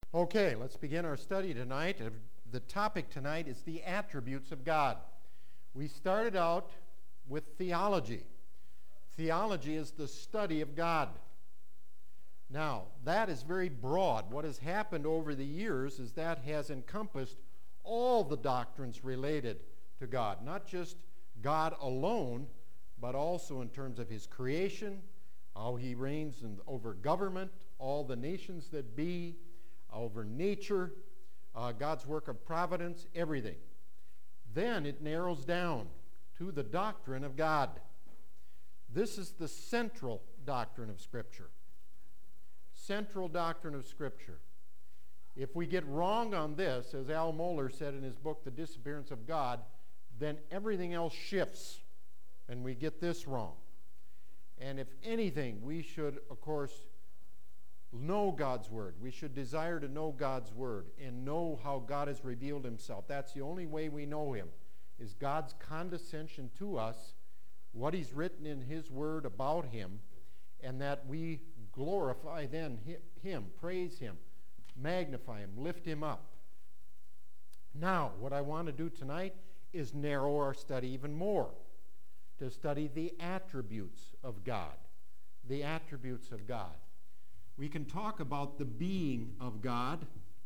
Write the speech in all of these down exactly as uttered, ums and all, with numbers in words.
Okay, let's begin our study tonight. The topic tonight is the attributes of God. We started out with theology. Theology is the study of God. Now, that is very broad. What has happened over the years is that has encompassed all the doctrines related to God, not just God alone, but also in terms of his creation, how he reigns in, over government, all the nations that be, over nature, uh, God's work of providence, everything. Then it narrows down to the doctrine of God. This is the central doctrine of Scripture. Central doctrine of Scripture. If we get wrong on this, as Al Mohler said in his book, The Disappearance of God, then everything else shifts, and we get this wrong. And if anything, we should, of course, know God's Word. We should desire to know God's Word and know how God has revealed himself. That's the only way we know him, is God's condescension to us, what he's written in his Word about him, and that we glorify then him, praise him, magnify him, lift him up. Now, what I want to do tonight is narrow our study even more, to study the attributes of God. The attributes of God. We can talk about the being of God.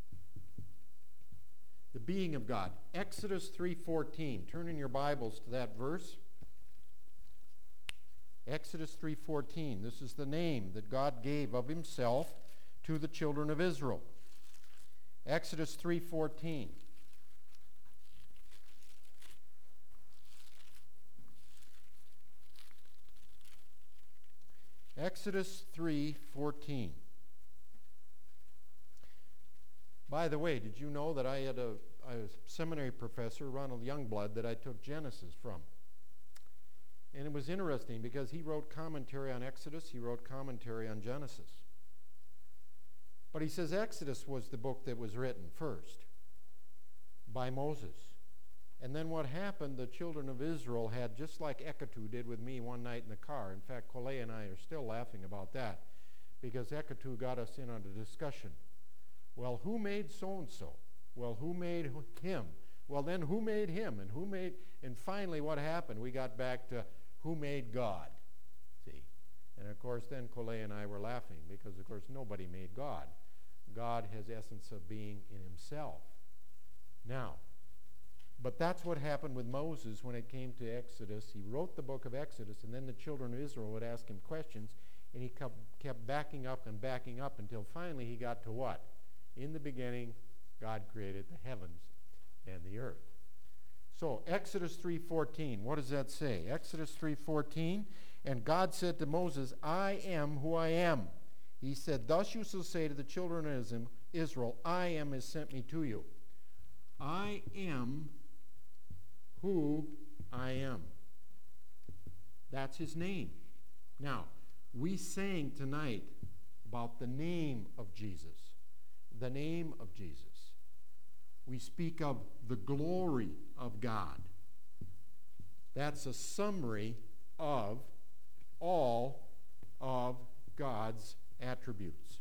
The being of God. Exodus three fourteen. Turn in your Bibles to that verse. Exodus three fourteen. This is the name that God gave of himself to the children of Israel. Exodus three fourteen. Exodus three fourteen. By the way, did you know that I had a, a seminary professor, Ronald Youngblood, that I took Genesis from? And it was interesting because he wrote commentary on Exodus, he wrote commentary on Genesis. But he says Exodus was the book that was written first by Moses. And then what happened, the children of Israel had, just like Eketu did with me one night in the car. In fact, Coley and I are still laughing about that because Eketu got us in on a discussion. Well, who made so-and-so? Well, who made him? Well, then who made him? And who made, and finally what happened? We got back to who made God? See? And of course, then Coley and I were laughing because, of course, nobody made God. God has essence of being in himself. Now, but that's what happened with Moses when it came to Exodus. He wrote the book of Exodus, and then the children of Israel would ask him questions, and he kept, kept backing up and backing up until finally he got to what? In the beginning, God created the heavens and the earth. So, Exodus three fourteen, what does that say? Exodus three fourteen, and God said to Moses, I am who I am. He said, thus you shall say to the children of Israel, I am has sent me to you. I am who I am. That's his name. Now, we sang tonight about the name of Jesus. The name of Jesus. We speak of the glory of God. That's a summary of all of God's attributes.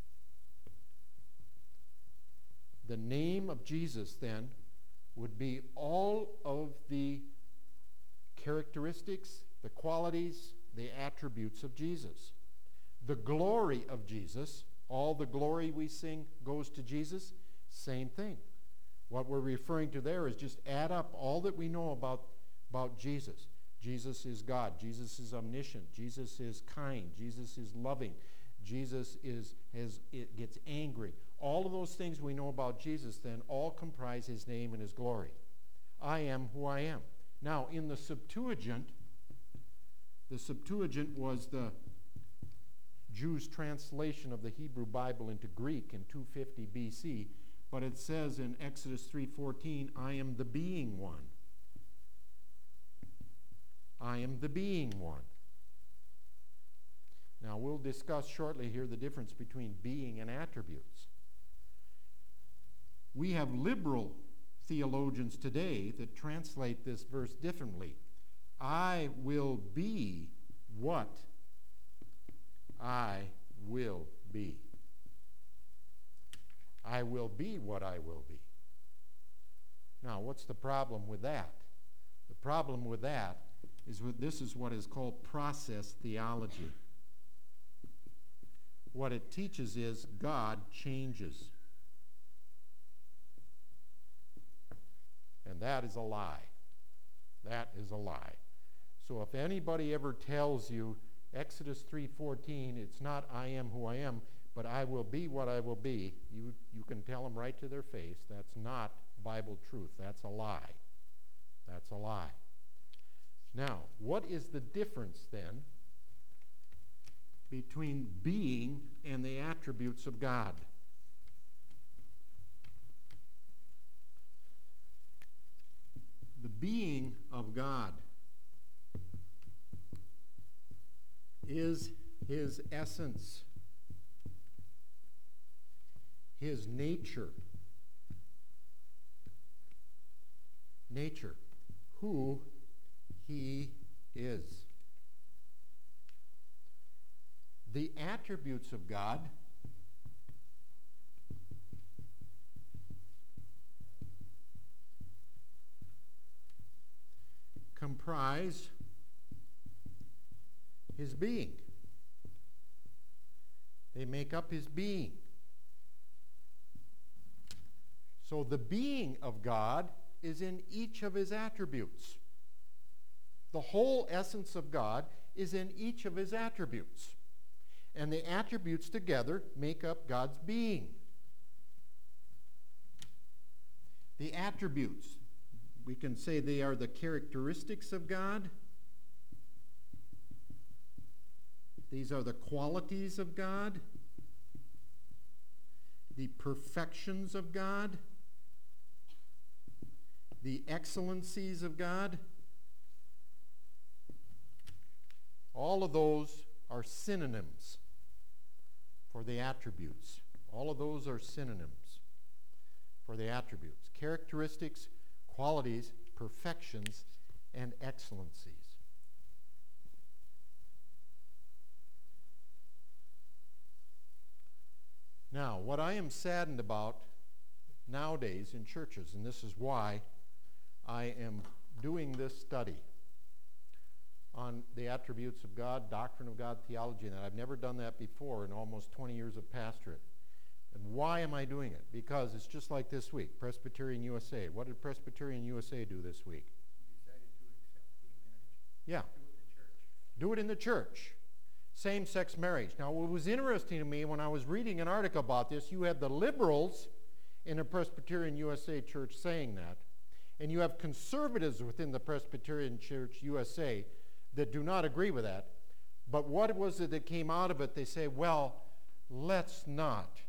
The name of Jesus, then, would be all of the characteristics, the qualities, the attributes of Jesus. The glory of Jesus, all the glory we sing goes to Jesus, same thing. What we're referring to there is just add up all that we know about, about Jesus. Jesus is God. Jesus is omniscient. Jesus is kind. Jesus is loving. Jesus is has it gets angry. All of those things we know about Jesus then all comprise his name and his glory. I am who I am. Now, in the Septuagint, the Septuagint was the Jews' translation of the Hebrew Bible into Greek in two fifty B C, but it says in Exodus three fourteen, I am the being one. I am the being one. Now, we'll discuss shortly here the difference between being and attributes. We have liberal theologians today that translate this verse differently. I will be what I will be. I I will be what I will be. Now, what's the problem with that? The problem with that is what this is what is called process theology. What it teaches is God changes. And that is a lie. That is a lie. So if anybody ever tells you Exodus three fourteen, it's not I am who I am, but I will be what I will be, you, you can tell them right to their face, that's not Bible truth. That's a lie. That's a lie. Now, what is the difference then between being and the attributes of God? The being of God is his essence, his nature. Nature, who he is. The attributes of God comprise his being. They make up his being. So the being of God is in each of his attributes. The whole essence of God is in each of his attributes. And the attributes together make up God's being. The attributes, we can say they are the characteristics of God. These are the qualities of God, the perfections of God, the excellencies of God. All of those are synonyms for the attributes. All of those are synonyms for the attributes. Characteristics, qualities, perfections, and excellencies. Now, what I am saddened about nowadays in churches, and this is why I am doing this study on the attributes of God, doctrine of God, theology, and that. I've never done that before in almost twenty years of pastorate. And why am I doing it? Because it's just like this week, Presbyterian U S A. What did Presbyterian U S A do this week? Decided to accept gay marriage. Yeah. Do it in the church. Do it in the church. Same-sex marriage. Now, what was interesting to me when I was reading an article about this, you had the liberals in a Presbyterian U S A church saying that, and you have conservatives within the Presbyterian Church U S A that do not agree with that. But what was it that came out of it? They say, well, let's not,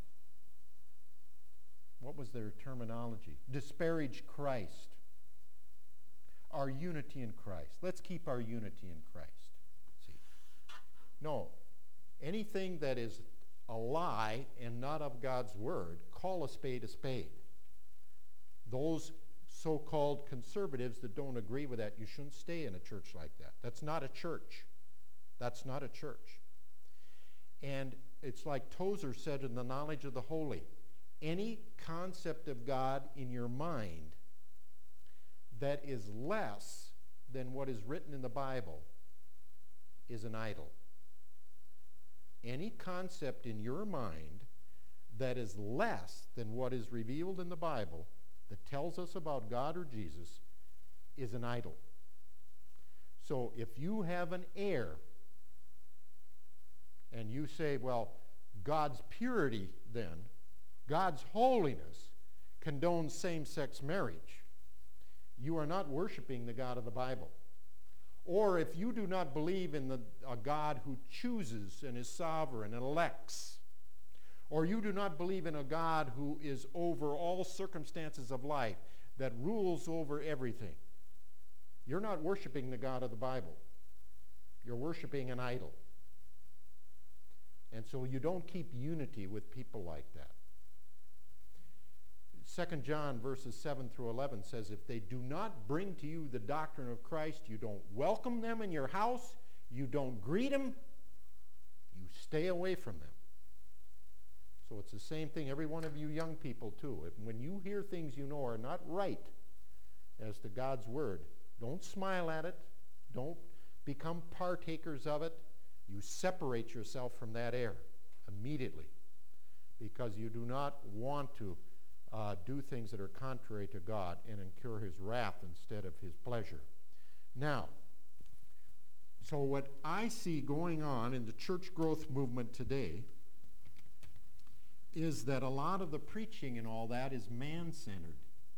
what was their terminology? Disparage Christ. Our unity in Christ. Let's keep our unity in Christ. See? No. Anything that is a lie and not of God's word, call a spade a spade. Those so-called conservatives that don't agree with that, you shouldn't stay in a church like that. That's not a church. That's not a church. And it's like Tozer said in The Knowledge of the Holy. Any concept of God in your mind that is less than what is written in the Bible is an idol. Any concept in your mind that is less than what is revealed in the Bible that tells us about God or Jesus is an idol. So if you have an heir and you say, well, God's purity then, God's holiness condones same-sex marriage, you are not worshiping the God of the Bible. Or if you do not believe in the, a God who chooses and is sovereign and elects, or you do not believe in a God who is over all circumstances of life, that rules over everything, you're not worshiping the God of the Bible. You're worshiping an idol. And so you don't keep unity with people like that. Second John verses seven through eleven says, if they do not bring to you the doctrine of Christ, you don't welcome them in your house, you don't greet them, you stay away from them. So it's the same thing, every one of you young people too. If, when you hear things you know are not right as to God's Word, don't smile at it. Don't become partakers of it. You separate yourself from that error immediately, because you do not want to uh, do things that are contrary to God and incur His wrath instead of His pleasure. Now, so what I see going on in the church growth movement today is that a lot of the preaching and all that is man-centered.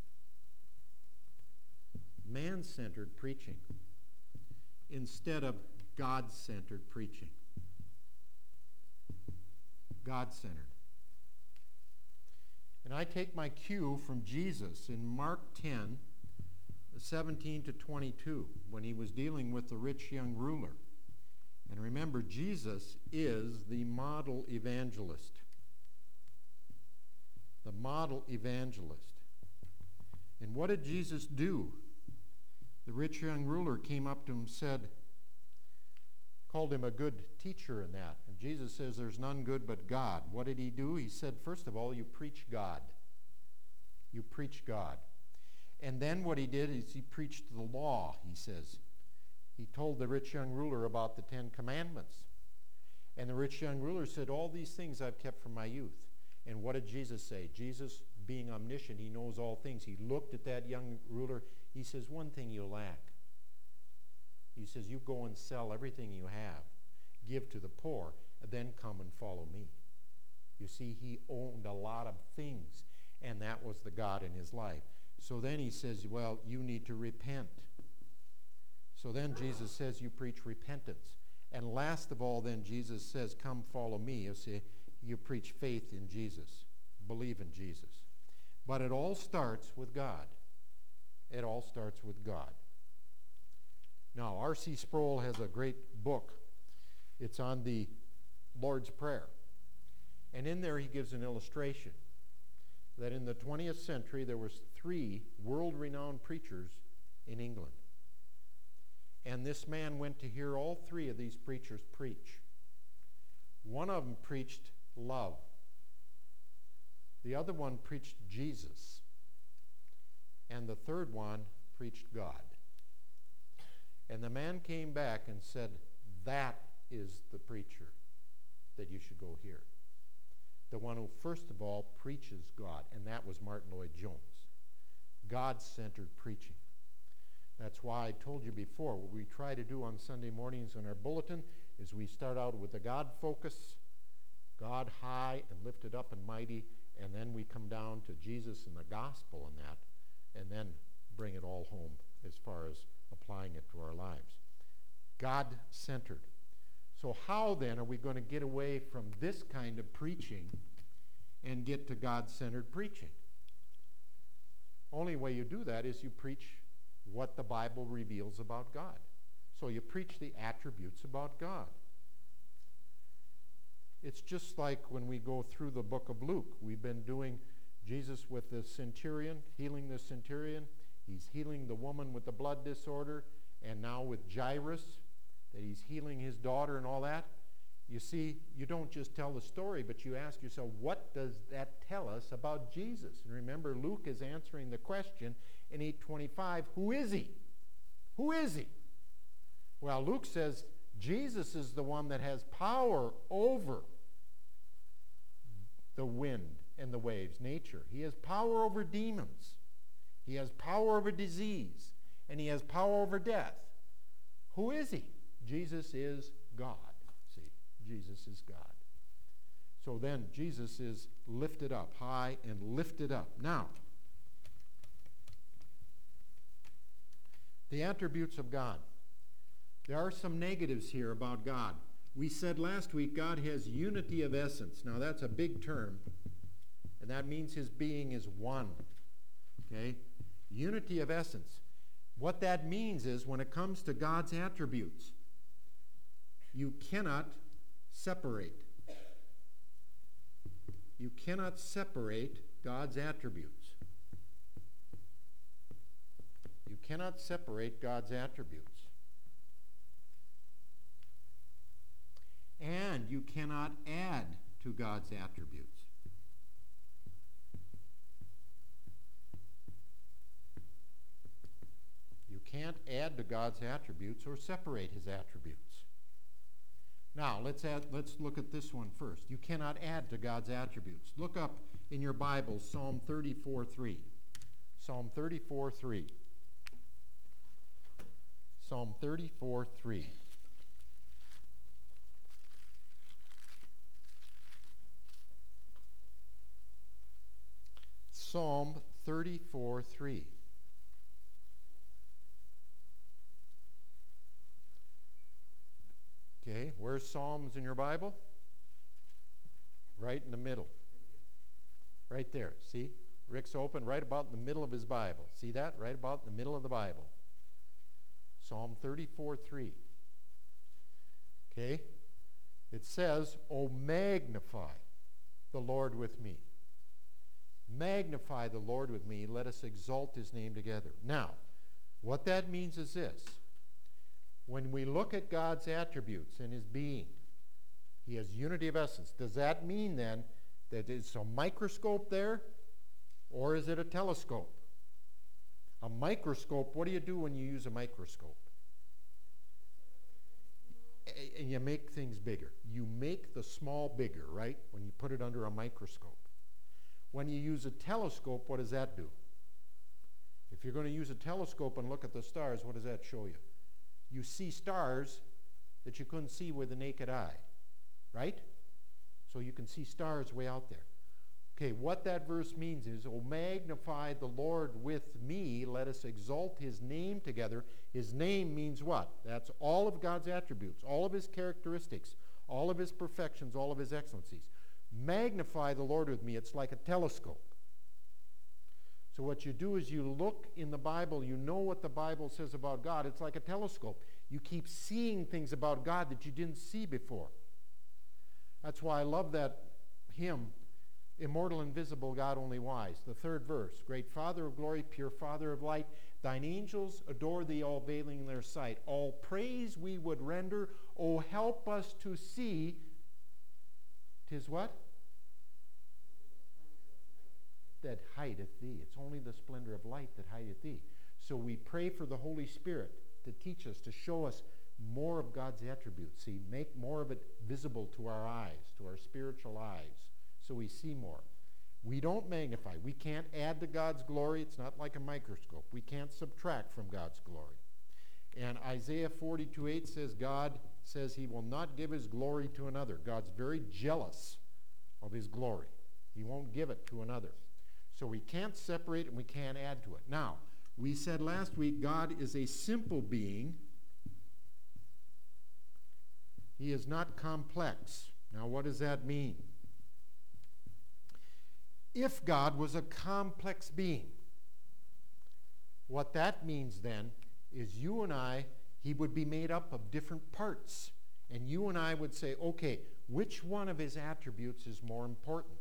Man-centered preaching instead of God-centered preaching. God-centered. And I take my cue from Jesus in Mark ten, seventeen to twenty-two, when he was dealing with the rich young ruler. And remember, Jesus is the model evangelist. The model evangelist. And what did Jesus do? The rich young ruler came up to him and said, called him a good teacher in that. And Jesus says, there's none good but God. What did he do? He said, first of all, you preach God. You preach God. And then what he did is he preached the law, he says. He told the rich young ruler about the Ten Commandments. And the rich young ruler said, all these things I've kept from my youth. And what did Jesus say? Jesus, being omniscient, he knows all things. He looked at that young ruler. He says, one thing you lack. He says, you go and sell everything you have, give to the poor, and then come and follow me. You see, he owned a lot of things, and that was the God in his life. So then he says, well, you need to repent. So then Jesus says, you preach repentance. And last of all, then Jesus says, come follow me. You see, you preach faith in Jesus. Believe in Jesus. But it all starts with God. It all starts with God. Now, R C Sproul has a great book. It's on the Lord's Prayer. And in there he gives an illustration that in the twentieth century there was three world-renowned preachers in England. And this man went to hear all three of these preachers preach. One of them preached love. The other one preached Jesus. And the third one preached God. And the man came back and said, that is the preacher that you should go hear. The one who first of all preaches God, and that was Martin Lloyd-Jones. God-centered preaching. That's why I told you before, what we try to do on Sunday mornings in our bulletin is we start out with a God focus, God high and lifted up and mighty, and then we come down to Jesus and the gospel and that, and then bring it all home as far as applying it to our lives. God-centered. So how then are we going to get away from this kind of preaching and get to God-centered preaching? Only way you do that is you preach what the Bible reveals about God. So you preach the attributes about God. It's just like when we go through the book of Luke. We've been doing Jesus with the centurion, healing the centurion. He's healing the woman with the blood disorder, and now with Jairus, that he's healing his daughter and all that. You see, you don't just tell the story, but you ask yourself, what does that tell us about Jesus? And remember, Luke is answering the question in eight twenty-five, who is he? Who is he? Well, Luke says Jesus is the one that has power over the wind and the waves, nature. He has power over demons. He has power over disease, and he has power over death. Who is he? Jesus is God. See, Jesus is God. So then Jesus is lifted up, high and lifted up. Now, the attributes of God. There are some negatives here about God. We said last week God has unity of essence. Now that's a big term, and that means his being is one. Okay? Unity of essence. What that means is when it comes to God's attributes, you cannot separate. You cannot separate God's attributes. You cannot separate God's attributes. And you cannot add to God's attributes. to God's attributes or separate his attributes. Now, let's add, let's look at this one first. You cannot add to God's attributes. Look up in your Bible Psalm thirty-four three. Psalm thirty-four three. Psalm thirty-four three. Psalm thirty-four three. Okay, where's Psalms in your Bible? Right in the middle. Right there. See? Rick's open right about in the middle of his Bible. See that? Right about in the middle of the Bible. Psalm thirty-four three. Okay? It says, "O magnify the Lord with me." Magnify the Lord with me. Let us exalt his name together. Now, what that means is this. When we look at God's attributes and his being, he has unity of essence. Does that mean then that it's a microscope there, or is it a telescope? A microscope, what do you do when you use a microscope? And you make things bigger. You make the small bigger, right? When you put it under a microscope. When you use a telescope, what does that do? If you're going to use a telescope and look at the stars, what does that show you? You see stars that you couldn't see with the naked eye, right? So you can see stars way out there. Okay, what that verse means is, "O magnify the Lord with me, let us exalt his name together." His name means what? That's all of God's attributes, all of his characteristics, all of his perfections, all of his excellencies. Magnify the Lord with me. It's like a telescope. So what you do is you look in the Bible, you know what the Bible says about God. It's like a telescope. You keep seeing things about God that you didn't see before. That's why I love that hymn, "Immortal, invisible, God only wise." The third verse, "Great Father of glory, pure Father of light, thine angels adore thee, all veiling in their sight. All praise we would render, O help us to see." 'Tis what? "That hideth thee." It's only the splendor of light that hideth thee. So we pray for the Holy Spirit to teach us, to show us more of God's attributes. See, make more of it visible to our eyes, to our spiritual eyes, so we see more. We don't magnify. We can't add to God's glory. It's not like a microscope. We can't subtract from God's glory. And Isaiah forty-two eight says, God says he will not give his glory to another. God's very jealous of his glory. He won't give it to another. So we can't separate and we can't add to it. Now, we said last week God is a simple being. He is not complex. Now, what does that mean? If God was a complex being, what that means then is you and I, he would be made up of different parts. And you and I would say, okay, which one of his attributes is more important?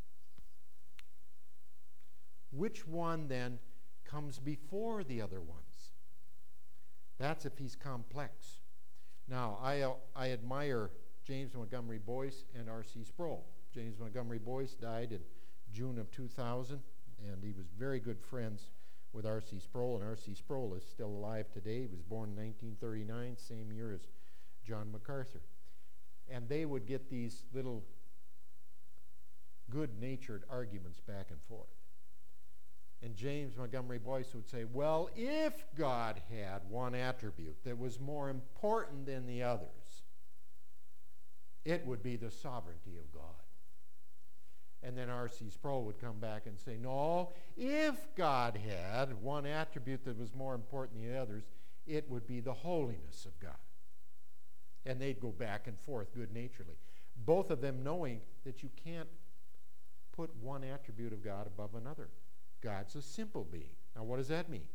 Which one then comes before the other ones? That's if he's complex. Now, I, uh, I admire James Montgomery Boyce and R C Sproul. James Montgomery Boyce died in June of two thousand, and he was very good friends with R C Sproul, and R C Sproul is still alive today. He was born in nineteen thirty-nine, same year as John MacArthur. And they would get these little good-natured arguments back and forth. And James Montgomery Boyce would say, well, if God had one attribute that was more important than the others, it would be the sovereignty of God. And then R C Sproul would come back and say, no, if God had one attribute that was more important than the others, it would be the holiness of God. And they'd go back and forth good-naturedly, both of them knowing that you can't put one attribute of God above another. God's a simple being. Now, what does that mean?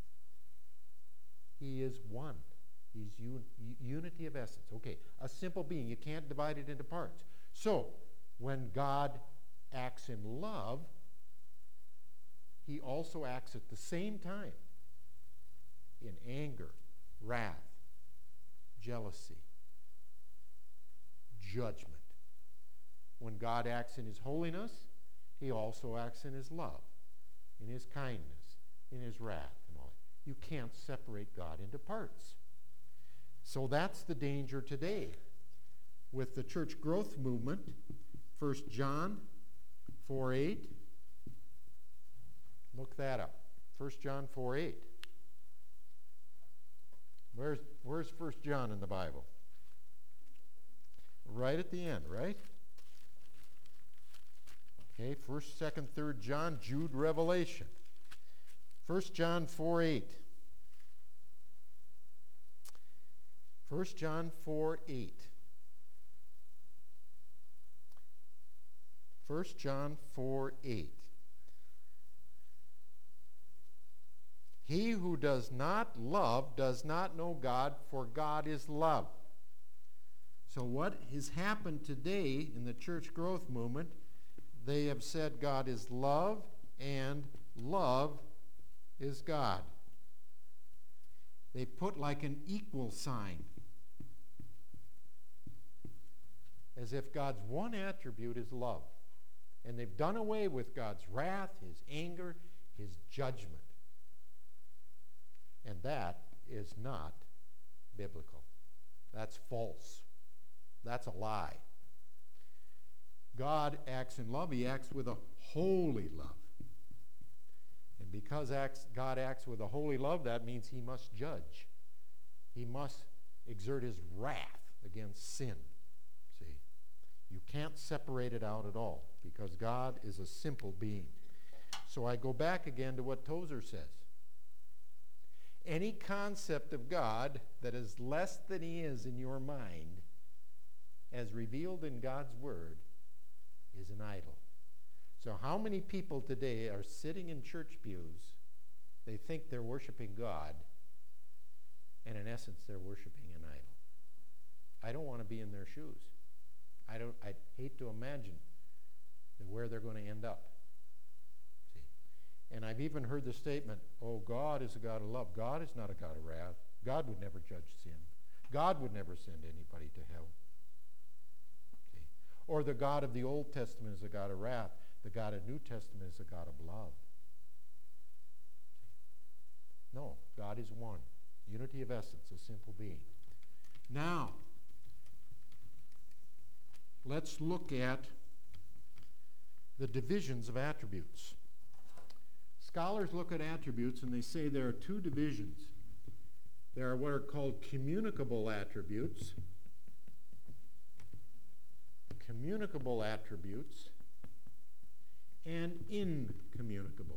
He is one. He's un- unity of essence. Okay, a simple being. You can't divide it into parts. So, when God acts in love, he also acts at the same time in anger, wrath, jealousy, judgment. When God acts in his holiness, he also acts in his love, in his kindness, in his wrath, and all You can't separate God into parts. So that's the danger today with the church growth movement. First John four eight. Look that up. First John four eight. Where's, where's First John in the Bible? Right at the end, right? Okay, first, second, third John, Jude, Revelation. First John four eight. First John four eight. First John four eight. He who does not love does not know God, for God is love. So what has happened today in the church growth movement, they have said God is love and love is God. They put like an equal sign, as if God's one attribute is love. And they've done away with God's wrath, his anger, his judgment. And that is not biblical. That's false. That's a lie. God acts in love. He acts with a holy love. And because acts, God acts with a holy love, that means he must judge. He must exert his wrath against sin. See? You can't separate it out at all because God is a simple being. So I go back again to what Tozer says. Any concept of God that is less than he is in your mind, as revealed in God's Word, is an idol. So how many people today are sitting in church pews, they think they're worshiping God, and in essence they're worshiping an idol? I don't want to be in their shoes. I don't. I hate to imagine where they're going to end up. See? And I've even heard the statement, oh, God is a God of love. God is not a God of wrath. God would never judge sin. God would never send anybody to hell. See? Or the God of the Old Testament is a God of wrath. The God of New Testament is a God of love. See? No, God is one. Unity of essence, a simple being. Now, let's look at the divisions of attributes. Scholars look at attributes and they say there are two divisions. There are what are called communicable attributes. Communicable attributes and incommunicable.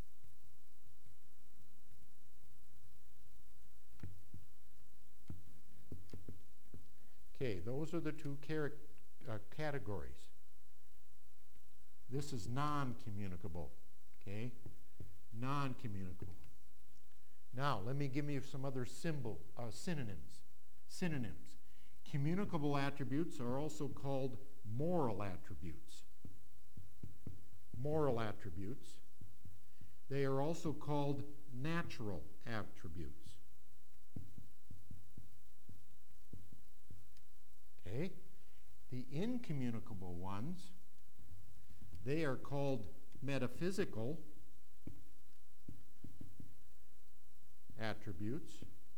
Okay, those are the two char- uh, categories. This is non-communicable, okay? Non-communicable. Now, let me give you some other symbol, uh, synonyms. Synonyms. Communicable attributes are also called moral attributes. Moral attributes. They are also called natural attributes. Okay? The incommunicable ones, they are called metaphysical attributes.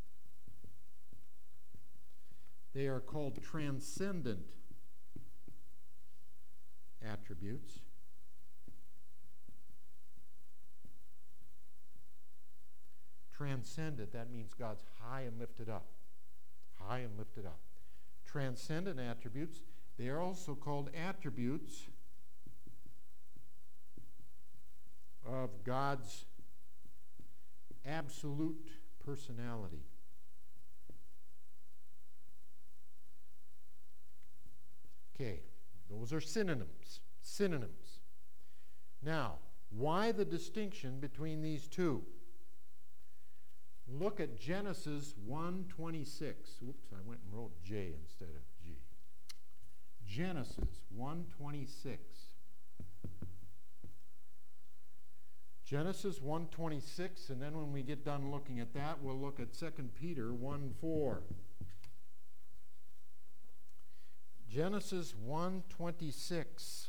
They are called transcendent attributes. Transcendent, that means God's high and lifted up. High and lifted up. Transcendent attributes, they are also called attributes of God's absolute personality. Okay, those are synonyms. Synonyms. Now, why the distinction between these two? Look at Genesis one twenty-six. Oops, I went and wrote J instead of G. Genesis one twenty-six. Genesis one twenty-six, and then when we get done looking at that, we'll look at Second Peter one four. Genesis one twenty-six.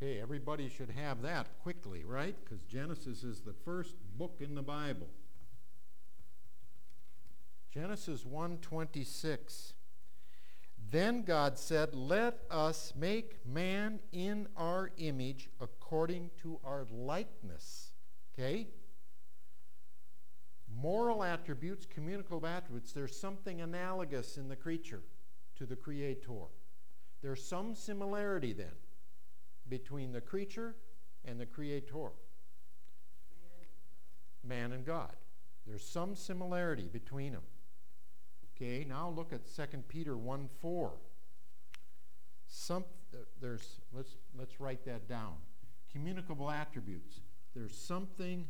Okay, everybody should have that quickly, right? Because Genesis is the first book in the Bible. Genesis one twenty-six. Then God said, "Let us make man in our image according to our likeness." Okay? Moral attributes, communicable attributes, there's something analogous in the creature to the Creator. There's some similarity then between the creature and the Creator. Man and God. There's some similarity between them. Okay, now look at Second Peter one four. Some, there's, let's, let's write that down. Communicable attributes. There's something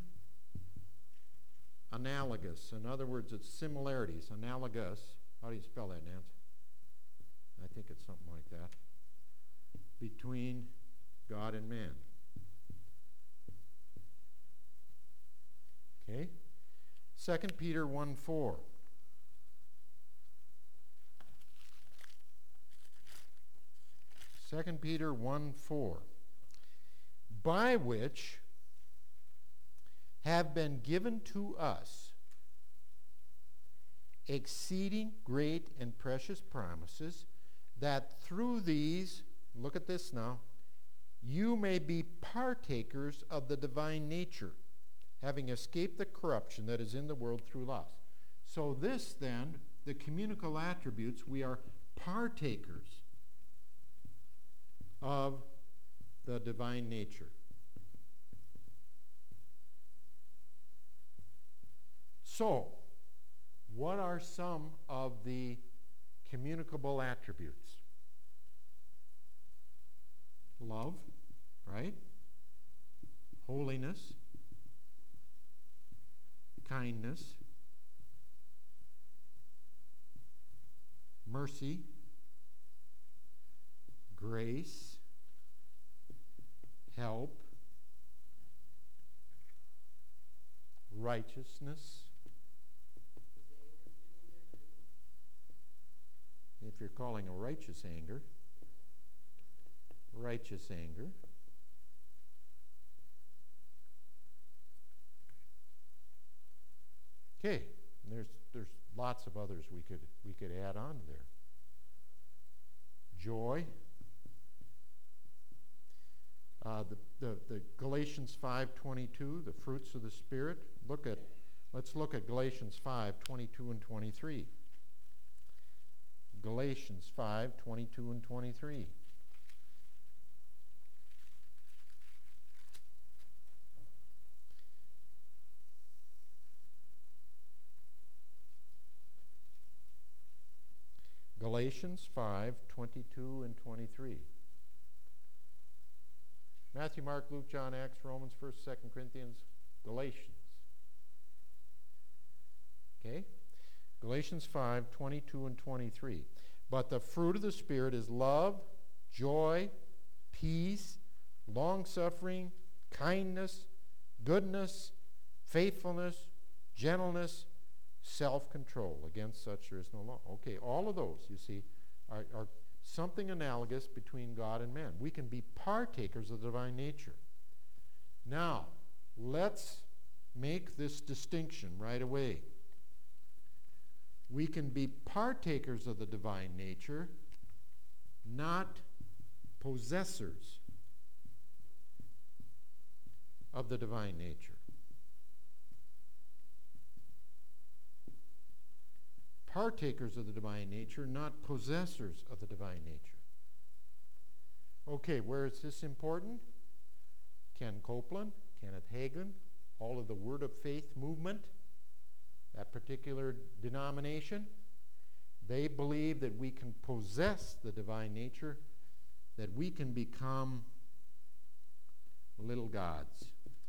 analogous. In other words, it's similarities. Analogous. How do you spell that, Nancy? I think it's something like that. Between God and man. Okay? Second Peter one four. Second Peter one four. By which have been given to us exceeding great and precious promises, that through these, look at this now, you may be partakers of the divine nature, having escaped the corruption that is in the world through lust. So this then, the communicable attributes, we are partakers of the divine nature. So, what are some of the communicable attributes? Love, right? Holiness, kindness, mercy, grace, help, righteousness. If you're calling a righteous anger, righteous anger. Okay, there's there's lots of others we could we could add on there. Joy. Uh, the, the the Galatians five twenty-two, the fruits of the Spirit. Look at let's look at Galatians five twenty-two and twenty-three. Galatians five twenty-two and twenty-three. Galatians five twenty-two and twenty-three. Matthew, Mark, Luke, John, Acts, Romans, First, Second Corinthians, Galatians. Okay? Galatians five twenty-two and twenty-three. But the fruit of the Spirit is love, joy, peace, long-suffering, kindness, goodness, faithfulness, gentleness, self-control. Against such there is no law. Okay, all of those, you see, are, are something analogous between God and man. We can be partakers of the divine nature. Now, let's make this distinction right away. We can be partakers of the divine nature, not possessors of the divine nature. Partakers of the divine nature, not possessors of the divine nature. Okay, where is this important? Ken Copeland, Kenneth Hagin, all of the Word of Faith movement, that particular denomination, they believe that we can possess the divine nature, that we can become little gods.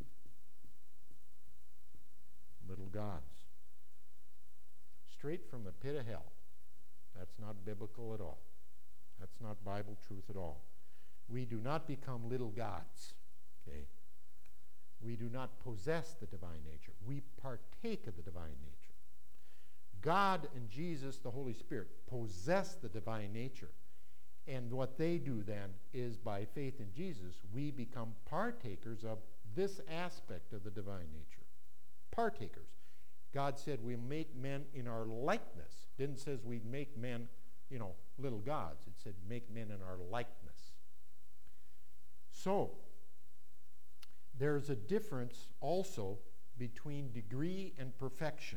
Little gods. Straight from the pit of hell. That's not biblical at all. That's not Bible truth at all. We do not become little gods. Okay? We do not possess the divine nature. We partake of the divine nature. God and Jesus, the Holy Spirit, possess the divine nature. And what they do then is by faith in Jesus, we become partakers of this aspect of the divine nature. Partakers. God said we make men in our likeness. Didn't says we make men, you know, little gods. It said make men in our likeness. So, there's a difference also between degree and perfection.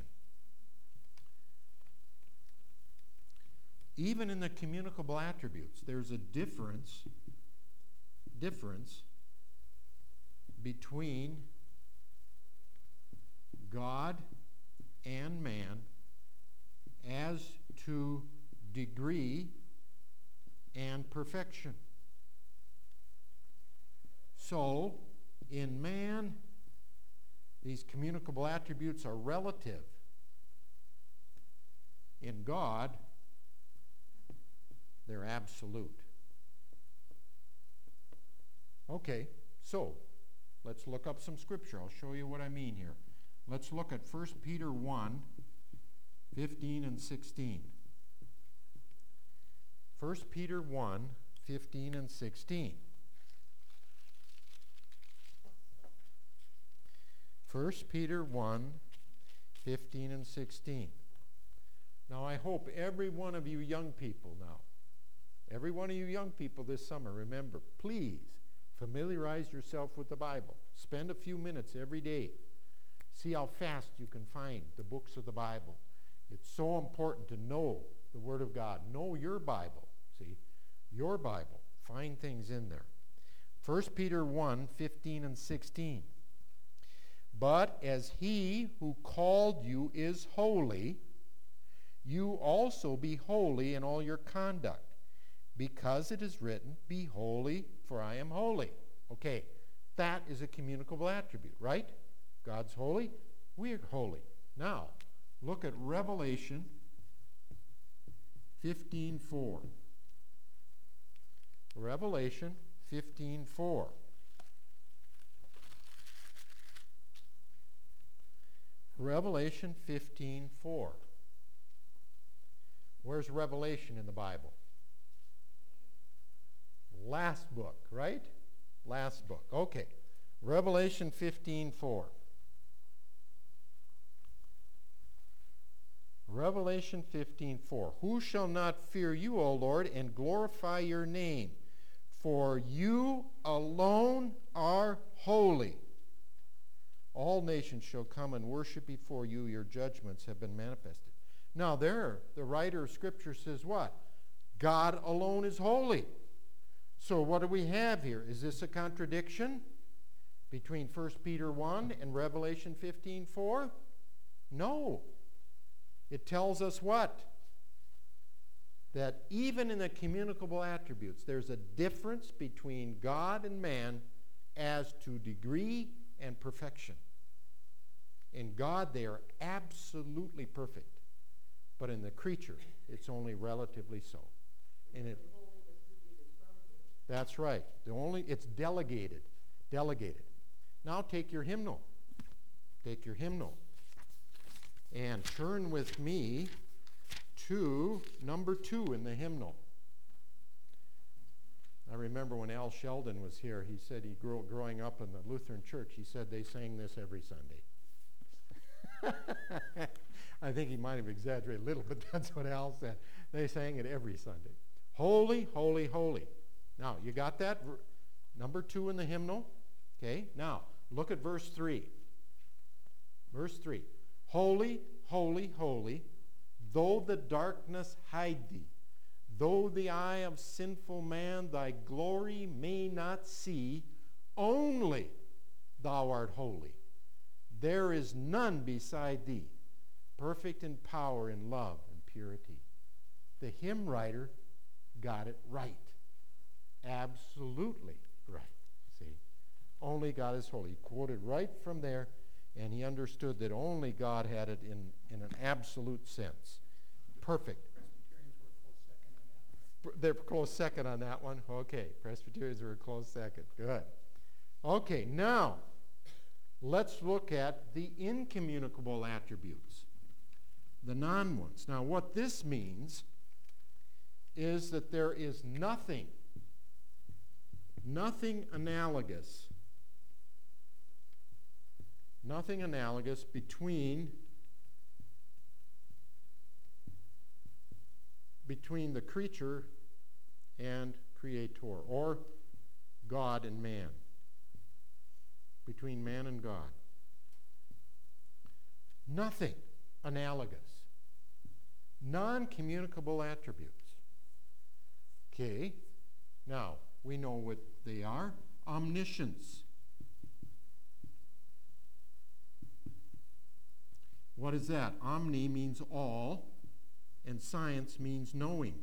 Even in the communicable attributes, there's a difference, difference between God and man as to degree and perfection. So, in man, these communicable attributes are relative. In God, they're absolute. Okay, so let's look up some scripture. I'll show you what I mean here. Let's look at First Peter one, fifteen and sixteen. First Peter one, fifteen and sixteen. First Peter one, fifteen and sixteen. Now I hope every one of you young people now, every one of you young people this summer, remember, please familiarize yourself with the Bible. Spend a few minutes every day. See how fast you can find the books of the Bible. It's so important to know the Word of God. Know your Bible. See, your Bible. Find things in there. First Peter one, fifteen and sixteen. But as he who called you is holy, you also be holy in all your conduct, because it is written, be holy, for I am holy. Okay, that is a communicable attribute, right? God's holy, we're holy. Now, look at Revelation fifteen four. Revelation fifteen four. Revelation fifteen four. Where's Revelation in the Bible? Last book, right? Last book. Okay. Revelation fifteen four. Revelation fifteen four. Who shall not fear you, O Lord, and glorify your name? For you alone are holy. All nations shall come and worship before you. Your judgments have been manifested. Now there, the writer of Scripture says what? God alone is holy. So what do we have here? Is this a contradiction between First Peter one and Revelation fifteen four? No. It tells us what? That even in the communicable attributes, there's a difference between God and man as to degree and perfection. In God, they are absolutely perfect. But in the creature, it's only relatively so. And it, that's right. The only, it's delegated. Delegated. Now take your hymnal. Take your hymnal. And turn with me to number two in the hymnal. I remember when Al Sheldon was here, he said he grew growing up in the Lutheran church, he said they sang this every Sunday. I think he might have exaggerated a little, but that's what Al said. They sang it every Sunday. Holy, holy, holy. Now, you got that? Number two in the hymnal. Okay, now, look at verse three. Verse three. Holy, holy, holy, though the darkness hide thee, though the eye of sinful man thy glory may not see, only thou art holy. There is none beside thee, perfect in power, in love, and purity. The hymn writer got it right. Absolutely right. See? Only God is holy. He quoted right from there, and he understood that only God had it in, in an absolute sense. Perfect. They're close second on that one. Okay, Presbyterians are a close second. Good. Okay, now let's look at the incommunicable attributes, the non-ones. Now what this means is that there is nothing, nothing analogous, nothing analogous between between the creature and creator, or God and man, between man and God. Nothing analogous. Non-communicable attributes. Okay, now we know what they are. Omniscience. What is that? Omni means all, and science means knowing.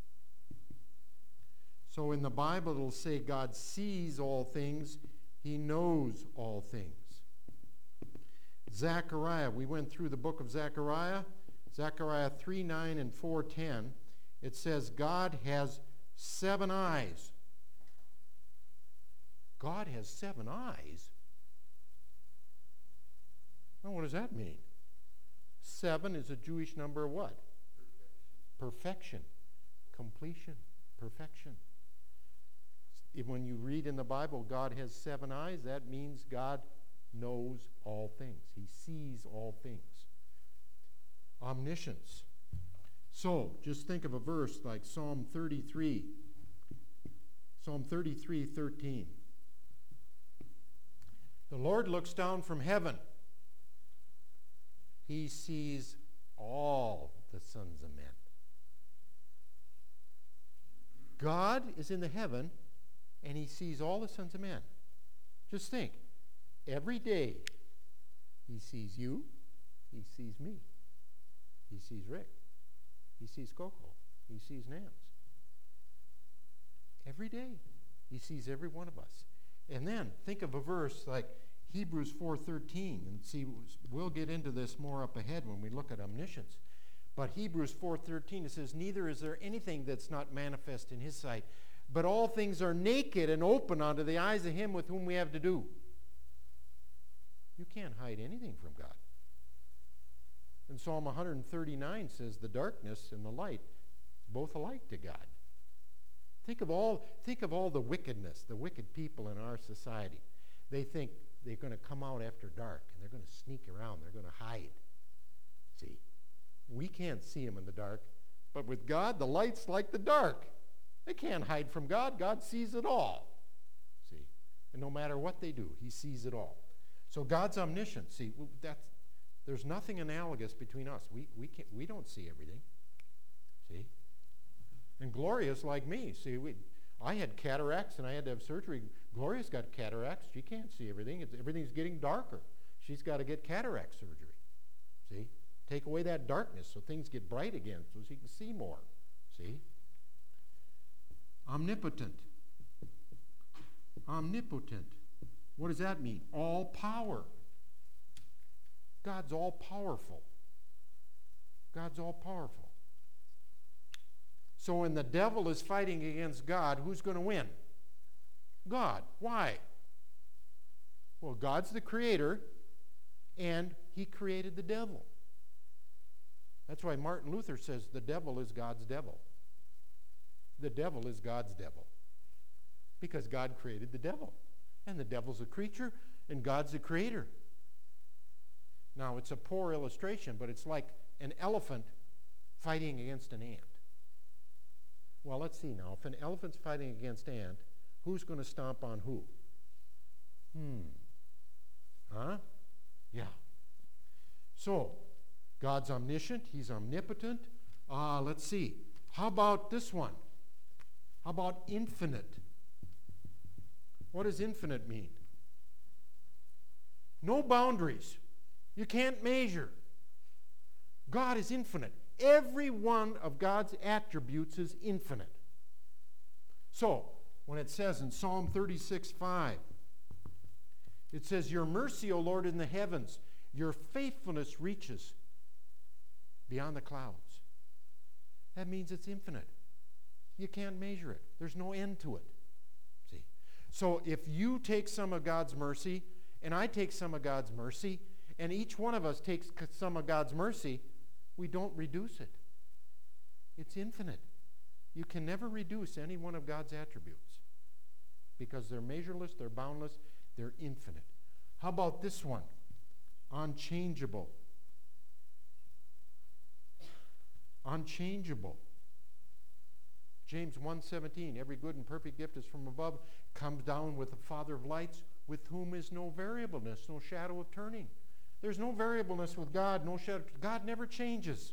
So in the Bible it'll say God sees all things, he knows all things. Zechariah, we went through the book of Zechariah. Zechariah three nine and four ten. It says God has seven eyes. God has seven eyes? Well, what does that mean? Seven is a Jewish number of what? Perfection. Completion. Perfection. When you read in the Bible, God has seven eyes, that means God knows all things. He sees all things. Omniscience. So, just think of a verse like Psalm thirty-three. Psalm thirty-three thirteen. The Lord looks down from heaven. He sees all the sons of men. God is in the heaven, and he sees all the sons of men. Just think, every day he sees you, he sees me, he sees Rick, he sees Coco, he sees Nance. Every day he sees every one of us. And then think of a verse like Hebrews four thirteen, and see, we'll get into this more up ahead when we look at omniscience. But Hebrews four thirteen, it says, neither is there anything that's not manifest in his sight, but all things are naked and open unto the eyes of him with whom we have to do. You can't hide anything from God. And Psalm one thirty-nine says the darkness and the light both alike to God. Think of all, think of all the wickedness, the wicked people in our society. They think they're going to come out after dark and they're going to sneak around, they're going to hide. See, we can't see them in the dark, but with God, the light's like the dark. They can't hide from God. God sees it all. See, and no matter what they do, he sees it all. So God's omniscient. See, that's, there's nothing analogous between us. We, we, can't, we don't see everything. See? And Gloria's like me. See, we, I had cataracts and I had to have surgery. Gloria's got cataracts. She can't see everything. It's, everything's getting darker. She's got to get cataract surgery. See? Take away that darkness so things get bright again so she can see more. See? Omnipotent. Omnipotent. What does that mean? All power. God's all powerful. God's all powerful. So when the devil is fighting against God, who's going to win? God. Why? Well, God's the creator, and he created the devil. That's why Martin Luther says the devil is God's devil. The devil is God's devil. Because God created the devil. And the devil's a creature, and God's the creator. Now, it's a poor illustration, but it's like an elephant fighting against an ant. Well, let's see now. If an elephant's fighting against an ant, who's going to stomp on who? Hmm. Huh? Yeah. So, God's omniscient. He's omnipotent. Uh, let's see. How about this one? How about infinite? What does infinite mean? No boundaries. You can't measure. God is infinite. Every one of God's attributes is infinite. So, when it says in Psalm thirty-six five, it says, your mercy, O Lord, in the heavens, your faithfulness reaches beyond the clouds. That means it's infinite. You can't measure it. There's no end to it. See? So if you take some of God's mercy, and I take some of God's mercy, and each one of us takes some of God's mercy, we don't reduce it. It's infinite. You can never reduce any one of God's attributes because they're measureless, they're boundless, they're infinite. How about this one? Unchangeable. Unchangeable. James one seventeen, every good and perfect gift is from above, comes down with the Father of lights, with whom is no variableness, no shadow of turning. There's no variableness with God, no shadow. God never changes.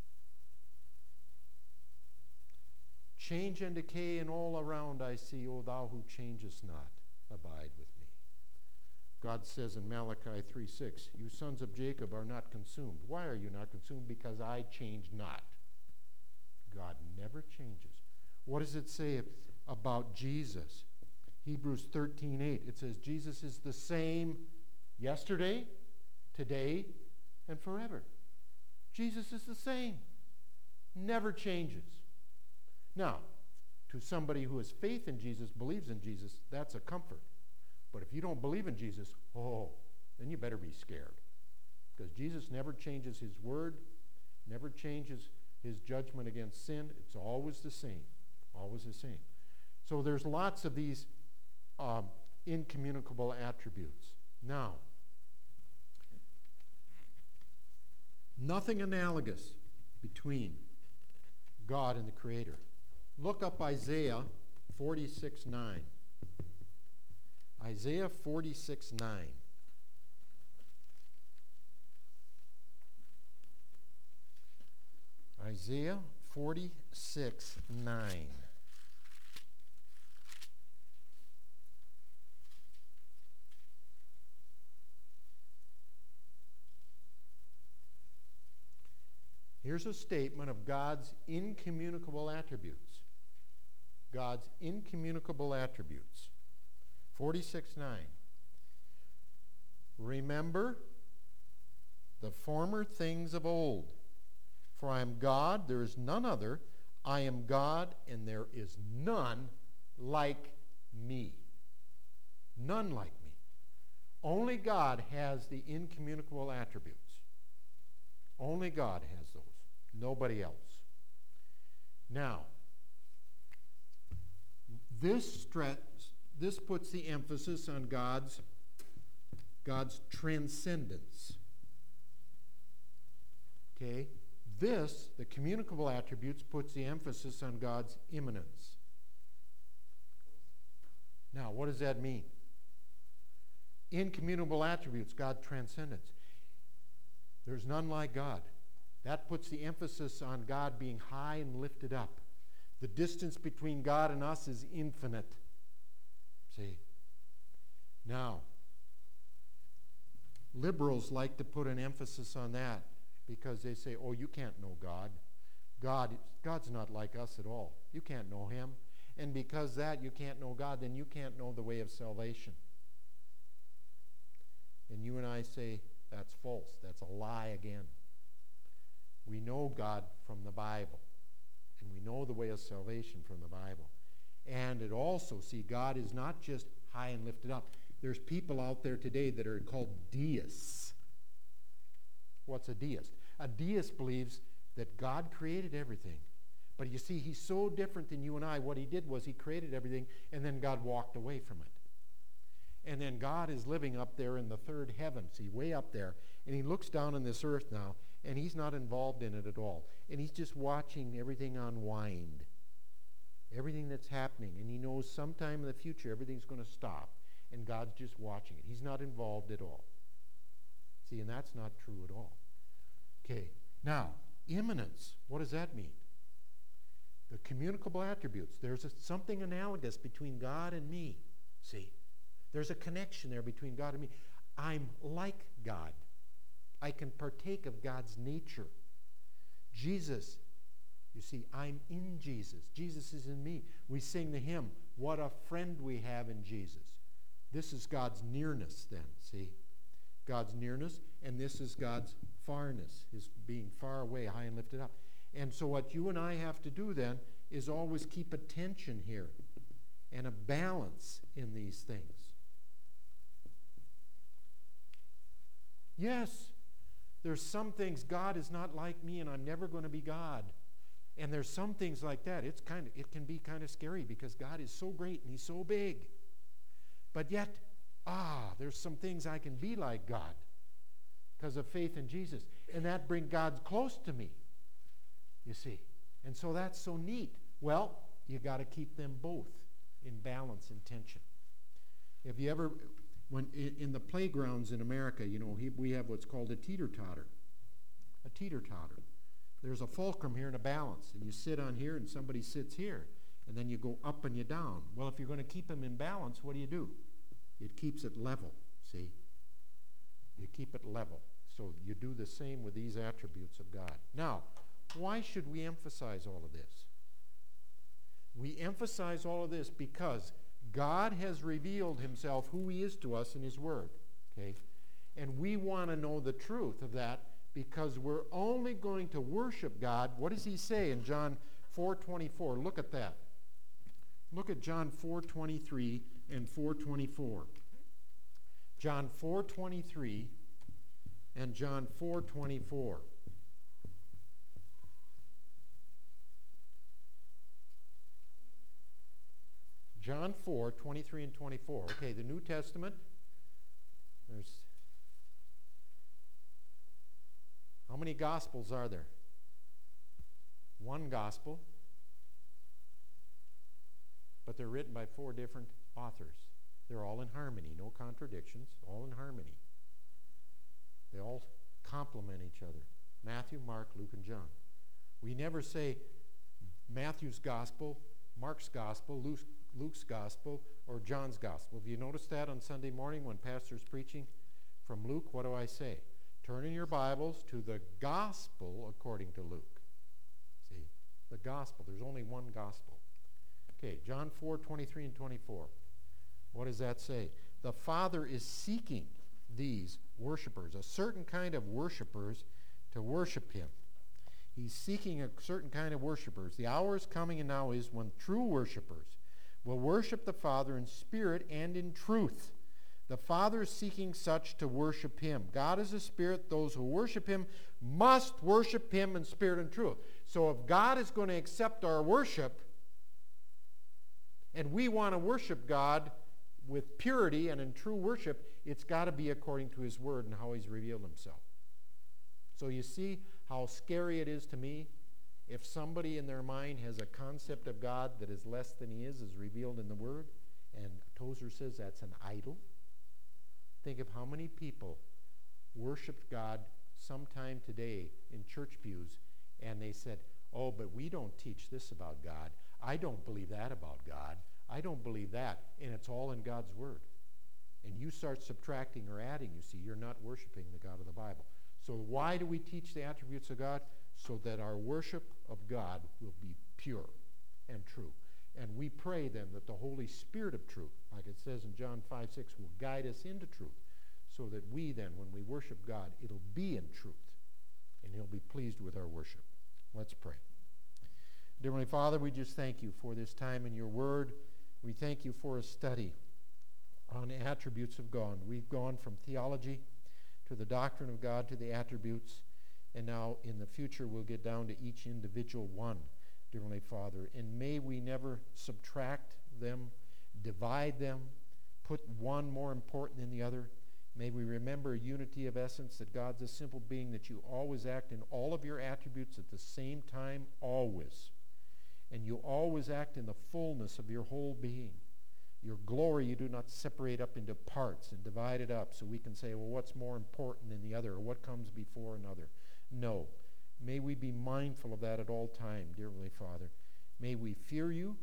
Change and decay and all around I see, O thou who changest not, abide with me. God says in Malachi three six, you sons of Jacob are not consumed. Why are you not consumed? Because I change not. God never changes. What does it say about Jesus? Hebrews thirteen eight. It says Jesus is the same yesterday, today, and forever. Jesus is the same. Never changes. Now, to somebody who has faith in Jesus, believes in Jesus, that's a comfort. But if you don't believe in Jesus, oh, then you better be scared. Because Jesus never changes his word, never changes his judgment against sin. It's always the same. Always the same. So there's lots of these um, incommunicable attributes. Now, nothing analogous between God and the Creator. Look up Isaiah forty-six nine. Isaiah forty-six nine. Isaiah forty-six nine. Here's a statement of God's incommunicable attributes. God's incommunicable attributes. forty-six nine. Remember the former things of old. For I am God, there is none other. I am God, and there is none like me. None like me. Only God has the incommunicable attributes. Only God has those. Nobody else. Now, this stress, this puts the emphasis on God's, God's transcendence. Okay? This, the communicable attributes, puts the emphasis on God's immanence. Now, what does that mean? Incommunicable attributes, God's transcendence. There's none like God. That puts the emphasis on God being high and lifted up. The distance between God and us is infinite. See? Now, liberals like to put an emphasis on that because they say, oh, you can't know God. God, God's not like us at all. You can't know him. And because that you can't know God, then you can't know the way of salvation. And you and I say, that's false. That's a lie again. We know God from the Bible. And we know the way of salvation from the Bible. And it also, see, God is not just high and lifted up. There's people out there today that are called deists. What's a deist? A deist believes that God created everything. But you see, he's so different than you and I. What he did was he created everything, and then God walked away from it. And then God is living up there in the third heaven, see, way up there. And he looks down on this earth now, and he's not involved in it at all. And he's just watching everything unwind, everything that's happening. And he knows sometime in the future everything's going to stop, and God's just watching it. He's not involved at all. See, and that's not true at all. Okay, now, immanence, what does that mean? The communicable attributes. There's a, something analogous between God and me, see. There's a connection there between God and me. I'm like God. I can partake of God's nature. Jesus, you see, I'm in Jesus. Jesus is in me. We sing the hymn, what a friend we have in Jesus. This is God's nearness then, see? God's nearness, and this is God's farness, his being far away, high and lifted up. And so what you and I have to do then is always keep attention here and a balance in these things. Yes, there's some things God is not like me, and I'm never going to be God. And there's some things like that. It's kind of, it can be kind of scary because God is so great and he's so big. But yet, ah, there's some things I can be like God because of faith in Jesus. And that brings God close to me, you see. And so that's so neat. Well, you got to keep them both in balance and tension. Have you ever, when in the playgrounds in America, you know, we have what's called a teeter-totter. A teeter-totter. There's a fulcrum here and a balance, and you sit on here and somebody sits here, and then you go up and you down. Well, if you're going to keep them in balance, what do you do? It keeps it level, see? You keep it level. So you do the same with these attributes of God. Now, why should we emphasize all of this? We emphasize all of this because God has revealed himself, who he is to us in his word, okay? And we want to know the truth of that because we're only going to worship God. What does he say in John four twenty-four? Look at that. Look at John four twenty-three and four twenty-four. John four twenty-three and John four twenty-four. John four twenty-three and twenty-four. Okay, the New Testament. There's how many Gospels are there? One Gospel, but they're written by four different authors. They're all in harmony, no contradictions, all in harmony. They all complement each other. Matthew, Mark, Luke, and John. We never say Matthew's Gospel, Mark's Gospel, Luke's, Luke's Gospel, or John's Gospel. Have you noticed that on Sunday morning when pastor's preaching from Luke? What do I say? Turn in your Bibles to the Gospel according to Luke. See, the Gospel. There's only one Gospel. Okay, John four twenty-three and twenty-four. What does that say? The Father is seeking these worshipers, a certain kind of worshipers, to worship him. He's seeking a certain kind of worshipers. The hour is coming and now is when true worshipers will worship the Father in spirit and in truth. The Father is seeking such to worship him. God is a spirit. Those who worship him must worship him in spirit and truth. So if God is going to accept our worship, and we want to worship God with purity and in true worship, it's got to be according to his word and how he's revealed himself. So you see how scary it is to me if somebody in their mind has a concept of God that is less than he is, is revealed in the word, and Tozer says that's an idol. Think of how many people worshiped God sometime today in church pews, and they said, oh, but we don't teach this about God. I don't believe that about God. I don't believe that. And it's all in God's word. And you start subtracting or adding, you see, you're not worshiping the God of the Bible. So why do we teach the attributes of God? So that our worship of God will be pure and true. And we pray then that the Holy Spirit of truth, like it says in John five six, will guide us into truth, so that we then, when we worship God, it'll be in truth, and he'll be pleased with our worship. Let's pray. Dear Heavenly Father, we just thank you for this time in your word. We thank you for a study on the attributes of God. We've gone from theology to the doctrine of God to the attributes, and now in the future we'll get down to each individual one, dear Heavenly Father. And may we never subtract them, divide them, put one more important than the other. May we remember unity of essence, that God's a simple being, that you always act in all of your attributes at the same time, always. And you always act in the fullness of your whole being. Your glory you do not separate up into parts and divide it up so we can say, well, what's more important than the other, or what comes before another? No. May we be mindful of that at all time, dear Heavenly Father. May we fear you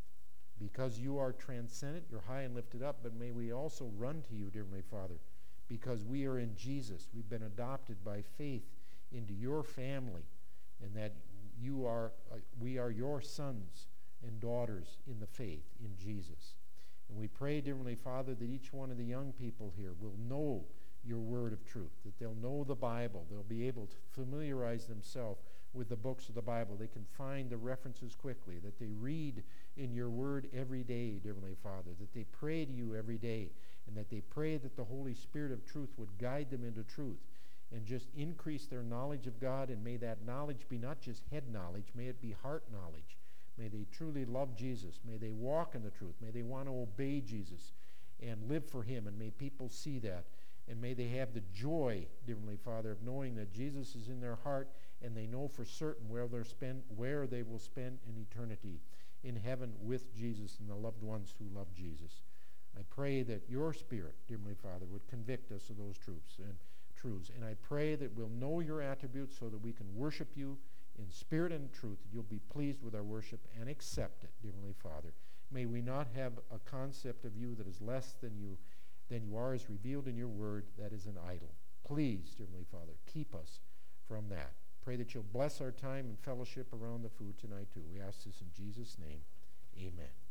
because you are transcendent, you're high and lifted up, but may we also run to you, dear Heavenly Father, because we are in Jesus. We've been adopted by faith into your family, and that you are, uh, we are your sons and daughters in the faith in Jesus. And we pray, dear Heavenly Father, that each one of the young people here will know your word of truth, that they'll know the Bible. They'll be able to familiarize themselves with the books of the Bible. They can find the references quickly, that they read in your word every day, dear Heavenly Father, that they pray to you every day, and that they pray that the Holy Spirit of truth would guide them into truth. and just increase their knowledge of God, and may that knowledge be not just head knowledge, may it be heart knowledge. May they truly love Jesus. May they walk in the truth. May they want to obey Jesus and live for him, and may people see that. And may they have the joy, dear Heavenly Father, of knowing that Jesus is in their heart, and they know for certain where, they're spend, where they will spend an eternity, in heaven with Jesus and the loved ones who love Jesus. I pray that your Spirit, dear Heavenly Father, would convict us of those truths and truths. And I pray that we'll know your attributes so that we can worship you in spirit and truth. You'll be pleased with our worship and accept it, dear Heavenly Father. May we not have a concept of you that is less than you than you are as revealed in your word, that is an idol. Please, dear Heavenly Father, keep us from that. Pray that you'll bless our time and fellowship around the food tonight too. We ask this in Jesus' name. Amen.